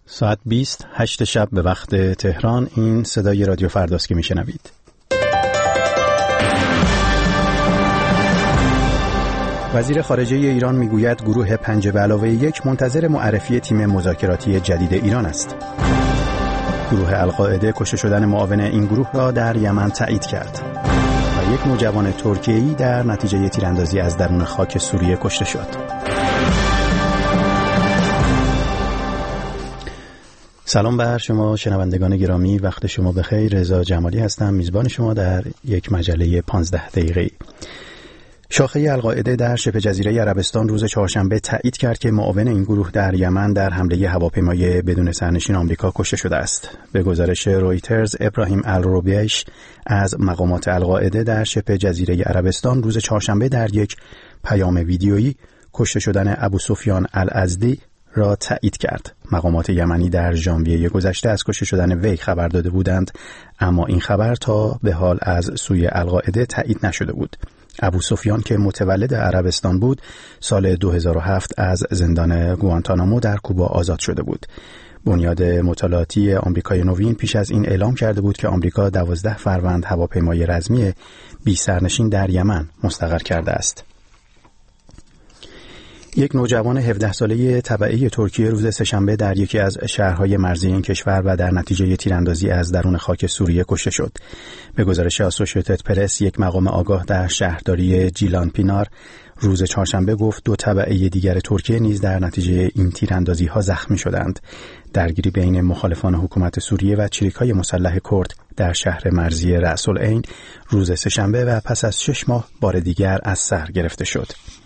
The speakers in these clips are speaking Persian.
ساعت 20:08 شب به وقت تهران. این صدای رادیو فرداست که میشنوید. وزیر خارجه ایران میگوید گروه 5+1 منتظر معرفی تیم مذاکراتی جدید ایران است. گروه القاعده کشته شدن معاون این گروه را در یمن تایید کرد و یک نوجوان ترکیه‌ای در نتیجه تیراندازی از درون خاک سوریه کشته شد. سلام بر شما شنوندگان گرامی، وقت شما بخیر. رضا جمالی هستم، میزبان شما در یک مجله 15 دقیقه‌ای. شاخه القاعده در شبه جزیره عربستان روز چهارشنبه تایید کرد که معاون این گروه در یمن در حمله هواپیمای بدون سرنشین آمریکا کشته شده است. به گزارش رویترز، ابراهیم الروبیش از مقامات القاعده در شبه جزیره عربستان روز چهارشنبه در یک پیام ویدیویی کشته شدن ابوسفیان الازدی را تایید کرد. مقامات یمنی در ژانویه گذشته از کشته شدن وی خبر داده بودند، اما این خبر تا به حال از سوی القاعده تایید نشده بود. ابوسفیان که متولد عربستان بود، سال 2007 از زندان گوانتانامو در کوبا آزاد شده بود. بنیاد مطالعاتی آمریکای نوین پیش از این اعلام کرده بود که آمریکا 12 فروند هواپیمای رزمی بی سرنشین در یمن مستقر کرده است. یک نوجوان 17 ساله تبعه ترکیه روز سه‌شنبه در یکی از شهرهای مرزی این کشور و در نتیجه تیراندازی از درون خاک سوریه کشته شد. به گزارش آسوشییتد پرس، یک مقام آگاه در شهرداری جیلان پینار روز چهارشنبه گفت 2 تبعه دیگر ترکیه نیز در نتیجه این تیراندازی‌ها زخمی شدند. درگیری بین مخالفان حکومت سوریه و چریک‌های مسلح کرد در شهر مرزی رأس العین روز سه‌شنبه و پس از 6 ماه بار دیگر از سر گرفته شد.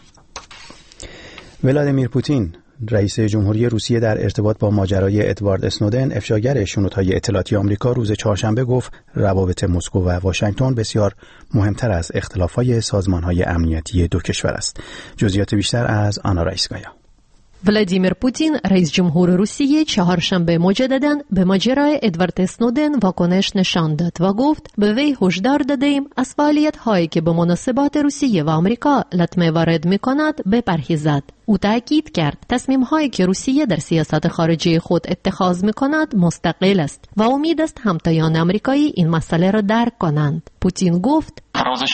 ولادیمیر پوتین، رئیس جمهوری روسیه، در ارتباط با ماجرای ادوارد اسنودن، افشاگر شنودهای اطلاعاتی آمریکا، روز چهارشنبه گفت روابط مسکو و واشنگتن بسیار مهمتر از اختلافهای سازمانهای امنیتی دو کشور است. جزئیات بیشتر از آنا رایسکایا. ولادیمیر پوتین، رئیس جمهور روسیه، چهارشنبه مجدداً به ماجرای ادوارد اسنودن واکنش نشان داد و گفت به وی هشدار دادیم از فعالیت‌هایی که به مناسبات روسیه و آمریکا لطمه وارد می‌کند بپرهیزد. او تاکید کرد تصمیم‌هایی که روسیه در سیاست خارجی خود اتخاذ می‌کند مستقل است و امید است همتایان آمریکایی این مسئله را درک کنند. پوتین گفت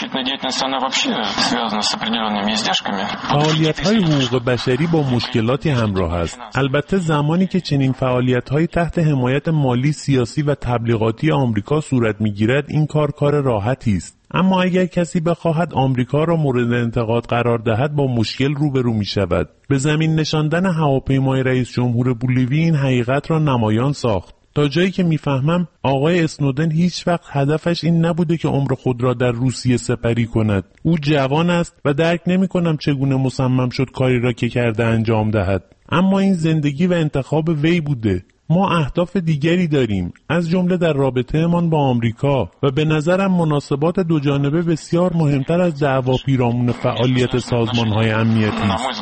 فعالیت‌های حقوق بشری با مشکلاتی همراه است. البته زمانی که چنین فعالیت‌هایی تحت حمایت مالی، سیاسی و تبلیغاتی آمریکا صورت می‌گیرد، این کار راحتی است. اما اگر کسی بخواهد آمریکا را مورد انتقاد قرار دهد با مشکل روبرو می شود. به زمین نشاندن هواپیمای رئیس جمهور بولیوی این حقیقت را نمایان ساخت. تا جایی که میفهمم آقای اسنودن هیچ وقت هدفش این نبوده که عمر خود را در روسیه سپری کند. او جوان است و درک نمی کنم چگونه مصمم شد کاری را که کرده انجام دهد. اما این زندگی و انتخاب وی بوده. ما اهداف دیگری داریم، از جمله در رابطه‌مان با آمریکا، و به نظرم مناسبات دو جانبه بسیار مهمتر از دعوا پیرامون فعالیت سازمان‌های امنیتی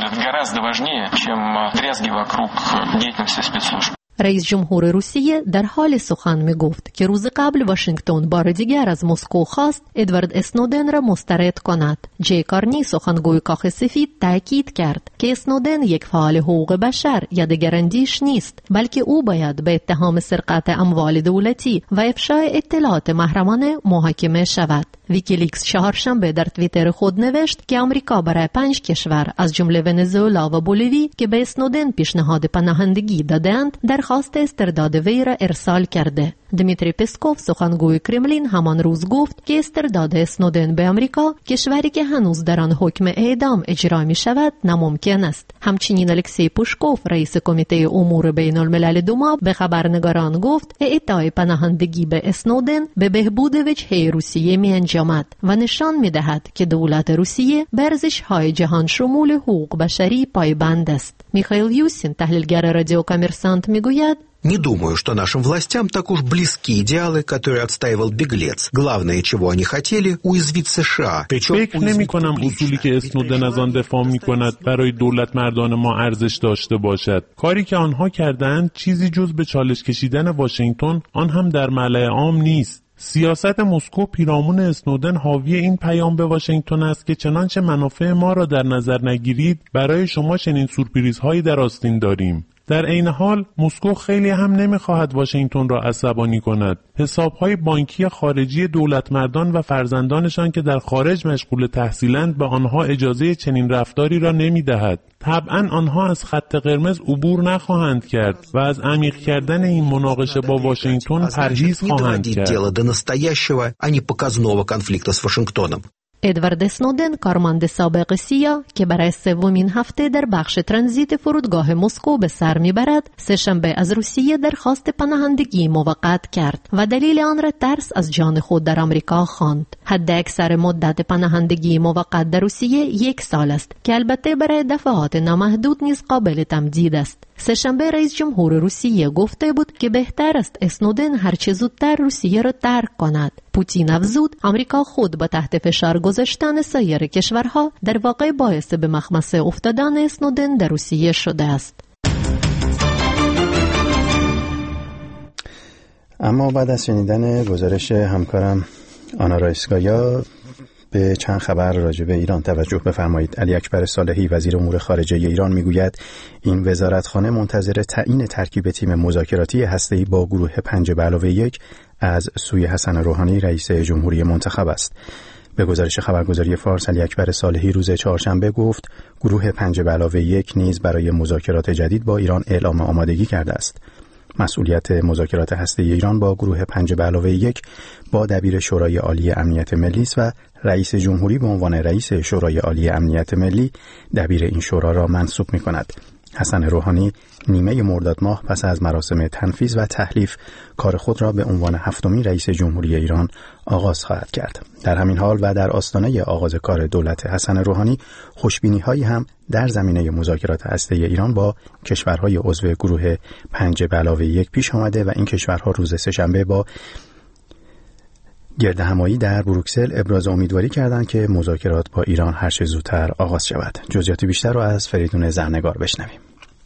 است. رئیس جمهور روسیه در حال سخن می گفت که روز قبل واشنگتن بار دیگر از مسکو خواست ادوارد اسنودن را مسترد کند. جی کارنی، سخنگوی کاخ سفید، تاکید کرد که اسنودن یک فعال حقوق بشر یا دگراندیش نیست، بلکه او باید به اتهام سرقت اموال دولتی و افشای اطلاعات محرمانه محاکمه شود. ویکیلیکس چهارشنبه در توییتر خود نوشت که آمریکا برای 5 کشور از جمله ونزوئلا و بولیوی که به اسنودن پیشنهاد پناهندگی دادند درخواست استرداد وی را ارسال کرده. دمیتری پسکوف، سخنگوی کرملین، همان روز گفت که استرداد اسنودن به آمریکا، کشوری که هنوز در آن حکم اعدام اجرا می شود، ناممکن است. همچنین الکسی پوشکوف، رئیس کمیته امور بین الملل دوما، به خبرنگاران گفت اعطای پناهندگی به اسنودن به بهبود وجهه روسیه می انجامد و نشان می دهد که دولت روسیه به ارزش‌های جهان شمول حقوق بشری پایبند است. میخائیل یوسین، تحلیلگر رادیو کامرسانت، میگوید Не думаю, что нашим властям так уж близки идеалы, которые отстаивал беглец. Главное, чего они хотели, уязвить США. فکر نمی‌کنم اصولی که اسنودن از آن دفاع می‌کند برای دولت مردان ما ارزش داشته باشد. کاری که آنها کردند چیزی جز به چالش کشیدن واشنگتن، آن هم در ملأ عام نیست. سیاست مسکو پیرامون اسنودن حاوی این پیام به واشنگتن است که چنانچه منافع ما را در نظر نگیرید، برای شما چنین سورپرایزهایی در آستین داریم. در عین حال مسکو خیلی هم نمیخواهد واشنگتن را عصبانی کند. حسابهای بانکی خارجی دولتمردان و فرزندانشان که در خارج مشغول تحصیلند به آنها اجازه چنین رفتاری را نمیدهد. طبعا آنها از خط قرمز عبور نخواهند کرد و از عمیق کردن این مناقشه با واشنگتن پرهیز خواهند کرد. ادوارد اسنودن، کارمند سابق سیا که برای سومین هفته در بخش ترانزیت فرودگاه مسکو به سر میبرد، سه‌شنبه از روسیه درخواست پناهندگی موقت کرد و دلیل آن را ترس از جان خود در آمریکا خواند. حداکثر مدت پناهندگی موقت در روسیه 1 سال است که البته برای دفعات نامحدود نیز قابل تمدید است. سه‌شنبه رئیس جمهور روسیه گفته بود که بهتر است اسنودن هرچه زودتر روسیه را ترک کند. پوتین افزود آمریکا خود با تحت فشار گذاشتن سایر کشورها در واقع باعث به مخمصه افتادن اسنودن در روسیه شده است. اما بعد از شنیدن گزارش همکارم آنا رایسکایا به چند خبر راجع به ایران توجه بفرمایید. علی اکبر صالحی وزیر امور خارجه ایران میگوید این وزارتخانه منتظر تعیین ترکیب تیم مذاکراتی هسته‌ای با گروه 5+1 از سوی حسن روحانی رئیس جمهوری منتخب است. به گزارش خبرگزاری فارس علی اکبر صالحی روز چهارشنبه گفت گروه 5+1 نیز برای مذاکرات جدید با ایران اعلام آمادگی کرده است. مسئولیت مذاکرات هسته‌ای ایران با گروه 5+1 با دبیر شورای عالی امنیت ملی است و رئیس جمهوری به عنوان رئیس شورای عالی امنیت ملی دبیر این شورا را منصوب می‌کند. حسن روحانی نیمه مرداد ماه پس از مراسم تنفیذ و تحلیف کار خود را به عنوان 7مین رئیس جمهوری ایران آغاز خواهد کرد. در همین حال و در آستانه آغاز کار دولت حسن روحانی خوشبینی‌هایی هم در زمینه مذاکرات هسته‌ای ایران با کشورهای عضو گروه 5+1 پیش آمده و این کشورها روز سه‌شنبه با گردهمایی در بروکسل ابراز امیدواری کردند که مذاکرات با ایران هر چه زودتر آغاز شود. جزئیات بیشتر را از فریدون زرنگار بشنویم.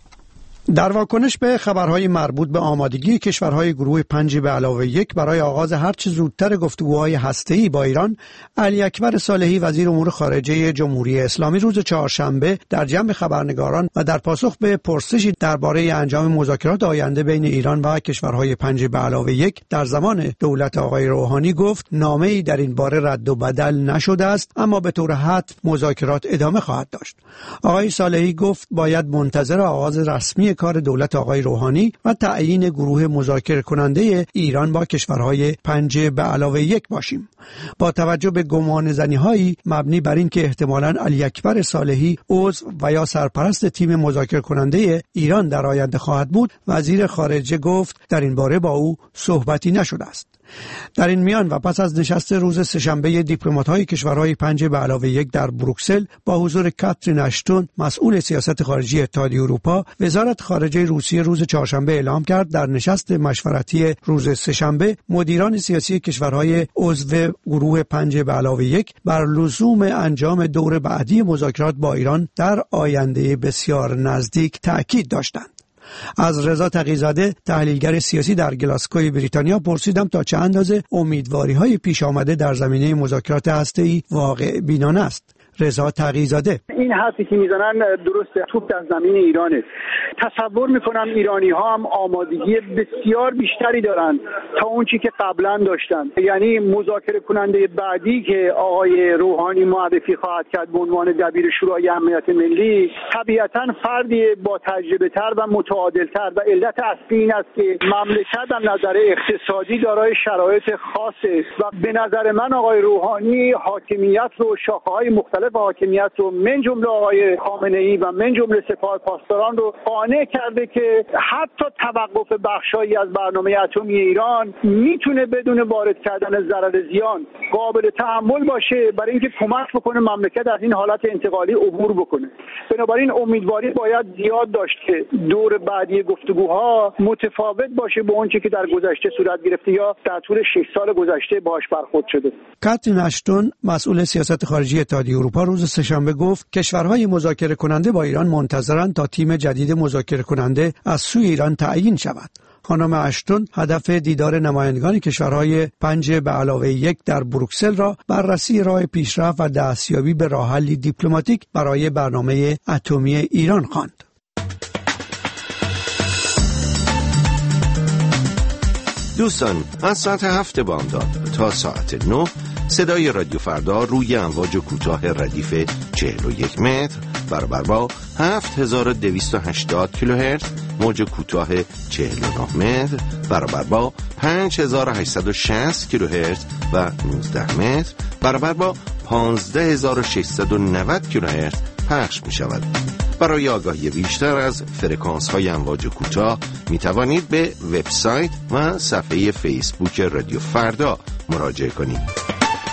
در واکنش به خبرهای مربوط به آمادگی کشورهای گروه 5+1 برای آغاز هرچه زودتر گفتگوهای هسته‌ای با ایران، علی اکبر صالحی وزیر امور خارجه جمهوری اسلامی روز چهارشنبه در جمع خبرنگاران و در پاسخ به پرسشی درباره انجام مذاکرات آینده بین ایران و کشورهای 5+1 در زمان دولت آقای روحانی گفت نامه‌ای در این باره رد و بدل نشده است، اما به طور حتم مذاکرات ادامه خواهد داشت. آقای صالحی گفت باید منتظر آغاز رسمی کار دولت آقای روحانی و تعیین گروه مذاکره کننده ایران با کشورهای 5+1 باشیم. با توجه به گمانه‌زنی‌هایی مبنی بر این که احتمالاً علی اکبر صالحی عضو و یا سرپرست تیم مذاکره کننده ایران در آینده خواهد بود، وزیر خارجه گفت در این باره با او صحبتی نشده است. در این میان و پس از نشست روز سه‌شنبه دیپلمات‌های کشورهای 5+1 در بروکسل با حضور کاترین اشتون مسئول سیاست خارجی اتحادیه اروپا، وزارت خارجه روسیه روز چهارشنبه اعلام کرد در نشست مشورتی روز سه‌شنبه مدیران سیاسی کشورهای عضو گروه 5+1 بر لزوم انجام دور بعدی مذاکرات با ایران در آینده بسیار نزدیک تأکید داشتند. از رضا تقی‌زاده تحلیلگر سیاسی در گلاسکوی بریتانیا پرسیدم تا چه اندازه امیدواری‌های پیش آمده در زمینه مذاکرات هسته‌ای واقع بینانه است. رضا تقی‌زاده: این حرفی که میزنن درسته، توپ در زمین ایرانه. تصور میکنم ایرانی‌ها هم آمادگی بسیار بیشتری دارن تا اون چی که قبلا داشتن. یعنی مذاکره کننده بعدی که آقای روحانی معرفی خواهد کرد به عنوان دبیر شورای امنیت ملی طبیعتاً فردی با تجربه‌تر و متعادل‌تر و علت اصلی این است که مملکت از نظر اقتصادی دارای شرایط خاصه و به نظر من آقای روحانی حاکمیت رو شاخه‌های مختلف حاکمیت رو من جمله آقای خامنه‌ای و من جمله سپاه پاسداران رو قانع کرده که حتی توقف بخشایی از برنامه اتمی ایران میتونه بدون وارد کردن ضرر زیان قابل تحمل باشه برای اینکه کمک بکنه مملکت از این حالت انتقالی عبور بکنه. بنابراین امیدواری باید زیاد داشت که دور بعدی گفتگوها متفاوت باشه با اونچه که در گذشته صورت گرفته یا در طول 6 سال گذشته باهاش برخورد شده. کاترین اشتون مسئول سیاست خارجی اتحادیه اروپا روز سه‌شنبه گفت کشورهای مذاکره کننده با ایران منتظرند تا تیم جدید مذاکره کننده از سوی ایران تعیین شود. خانم اشتون هدف دیدار نمایندگان کشورهای 5+1 در بروکسل را بررسی راه پیشرفت و دستیابی به راه حلی دیپلماتیک برای برنامه اتمی ایران خواند. دوستان، از ساعت 7 بامداد تا ساعت 9 صدای رادیو فردا روی امواج کوتاه ردیف 41 متر برابر با 7280 کیلوهرتز، موج کوتاه 49 متر برابر با 5860 کیلوهرتز و 19 متر برابر با 15690 کیلوهرتز پخش می شود. برای آگاهی بیشتر از فرکانس های امواج کوتاه می توانید به وبسایت و صفحه فیسبوک رادیو فردا مراجعه کنید.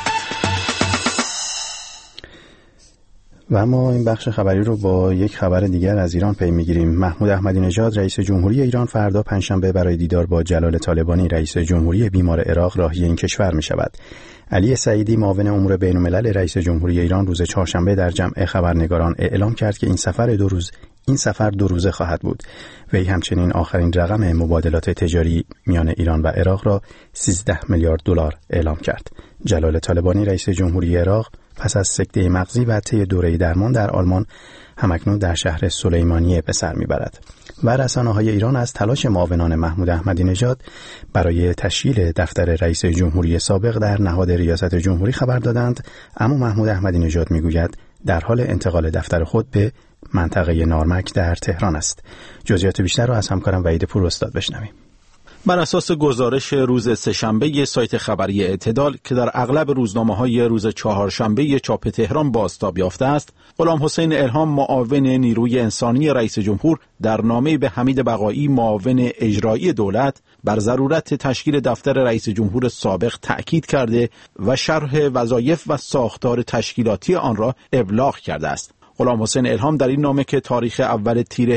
و اما این بخش خبری رو با یک خبر دیگر از ایران پی میگیریم. محمود احمدی نژاد رئیس جمهوری ایران فردا پنجشنبه برای دیدار با جلال طالبانی رئیس جمهوری بیمار عراق راهی این کشور می شود. علی سعیدی معاون امور بین‌الملل رئیس جمهوری ایران روز چهارشنبه در جمع خبرنگاران اعلام کرد که این سفر دو روزه خواهد بود. وی همچنین آخرین رقم مبادلات تجاری میان ایران و عراق را 13 میلیارد دلار اعلام کرد. جلال طالبانی رئیس جمهوری عراق پس از سکته مغزی و طی دوره درمان در آلمان همکنون در شهر سلیمانیه به سر میبرد. و رسانه‌های ایران از تلاش معاونان محمود احمدی نژاد برای تشکیل دفتر رئیس جمهوری سابق در نهاد ریاست جمهوری خبر دادند، اما محمود احمدی نژاد میگوید در حال انتقال دفتر خود به منطقه نارمک در تهران است. جزئیات بیشتر را از همکارم وحید پوراستاد بشنویم. بر اساس گزارش روز سه‌شنبه سایت خبری اعتدال که در اغلب روزنامه‌های روز چهارشنبه چاپ تهران بازتاب یافته است، غلامحسین الهام معاون نیروی انسانی رئیس جمهور در نامه‌ای به حمید بقایی معاون اجرایی دولت بر ضرورت تشکیل دفتر رئیس جمهور سابق تأکید کرده و شرح وظایف و ساختار تشکیلاتی آن را ابلاغ کرده است. غلامحسین الهام در این نامه که تاریخ اول تیر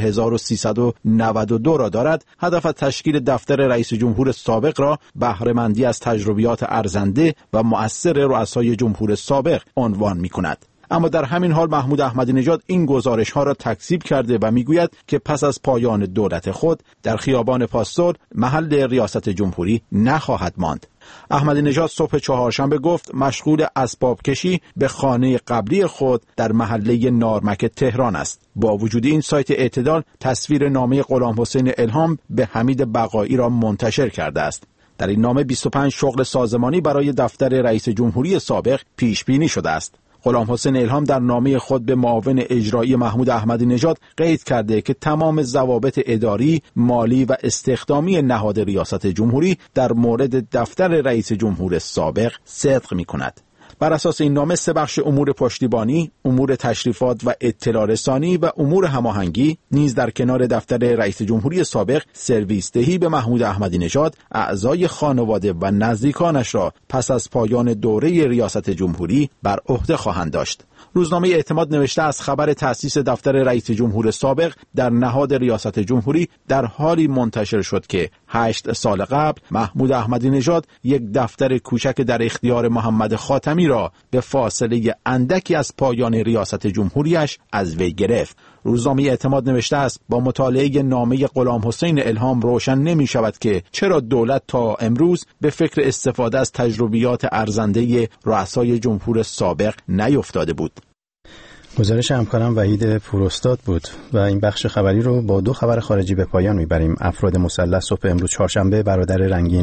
1392 را دارد، هدف از تشکیل دفتر رئیس جمهور سابق را بهره‌مندی از تجربیات ارزنده و مؤثر رؤسای جمهور سابق عنوان می‌کند. اما در همین حال محمود احمدی نژاد این گزارش‌ها را تکذیب کرده و می‌گوید که پس از پایان دولت خود در خیابان پاستور محل ریاست جمهوری نخواهد ماند. احمدی نژاد صبح چهارشنبه گفت مشغول اسباب کشی به خانه قبلی خود در محله نارمک تهران است. با وجود این سایت اعتدال تصویر نامه غلامحسین الهام به حمید بقایی را منتشر کرده است. در این نامه 25 شغل سازمانی برای دفتر رئیس جمهوری سابق پیش بینی شده است. غلامحسین الهام در نامه خود به معاون اجرایی محمود احمدی نژاد قید کرده که تمام ضوابط اداری، مالی و استخدامی نهاد ریاست جمهوری در مورد دفتر رئیس جمهور سابق صدق می‌کند. بر اساس این نامه 3 بخش امور پشتیبانی، امور تشریفات و اطلاع رسانی و امور هماهنگی نیز در کنار دفتر رئیس جمهوری سابق سرویس دهی به محمود احمدی نژاد، اعضای خانواده و نزدیکانش را پس از پایان دوره ریاست جمهوری بر عهده خواهند داشت. روزنامه اعتماد نوشته از خبر تأسیس دفتر رئیس جمهور سابق در نهاد ریاست جمهوری در حالی منتشر شد که 8 سال قبل محمود احمدی نژاد یک دفتر کوچک در اختیار محمد خاتمی را به فاصله اندکی از پایان ریاست جمهوریش از وی گرفت. روزنامه اعتماد نوشته است با مطالعه نامه غلامحسین الهام روشن نمی شود که چرا دولت تا امروز به فکر استفاده از تجربیات ارزنده رؤسای جمهور سابق نیفتاده بود. گزارش همکارم وحید پوراستاد بود و این بخش خبری رو با 2 خبر خارجی به پایان میبریم. افراد مسلح صبح امروز چهارشنبه برادر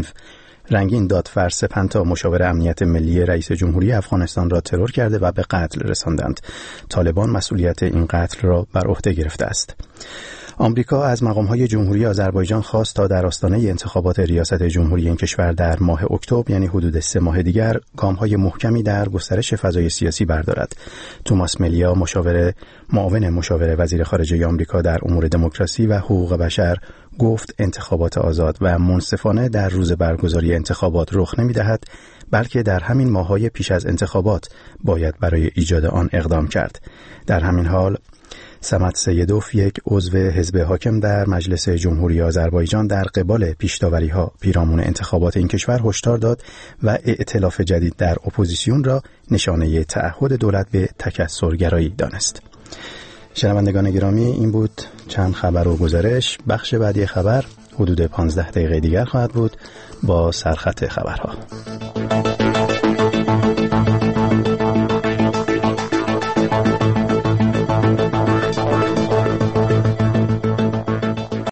رنگین دادفر سپنتا مشاور امنیت ملی رئیس جمهوری افغانستان را ترور کرده و به قتل رساندند. طالبان مسئولیت این قتل را بر عهده گرفته است. آمریکا از مقام‌های جمهوری آذربایجان خواست تا در آستانه انتخابات ریاست جمهوری این کشور در ماه اکتبر، یعنی حدود 3 ماه دیگر، گام‌های محکمی در گسترش فضای سیاسی بردارد. توماس ملیا معاون مشاور وزیر خارجه آمریکا در امور دموکراسی و حقوق بشر گفت انتخابات آزاد و منصفانه در روز برگزاری انتخابات رخ نمی‌دهد، بلکه در همین ماه‌های پیش از انتخابات باید برای ایجاد آن اقدام کرد. در همین حال سمت سیدوف، یک عضو حزب حاکم در مجلس جمهوری آذربایجان، در قبال پیش‌داوری‌ها پیرامون انتخابات این کشور هشدار داد و ائتلاف جدید در اپوزیسیون را نشانه تعهد دولت به تکثرگرایی دانست. شنوندگان گرامی، این بود چند خبر و گزارش. بخش بعدی خبر حدود 15 دقیقه دیگر خواهد بود با سرخط خبرها.